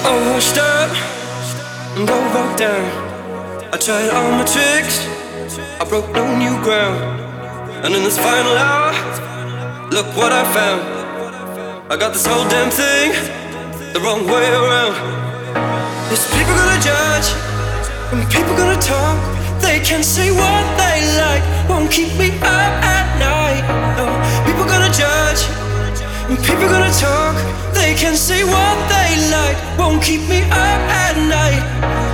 All washed up and all broke down. I tried all my tricks, I broke no new ground. And in this final hour, look what I found. I got this whole damn thing the wrong way around. There's people gonna judge, and people gonna talk. They can say what they like, won't keep me up at night. No, people gonna judge, and people gonna talk. They can say what they like, won't keep me up at night.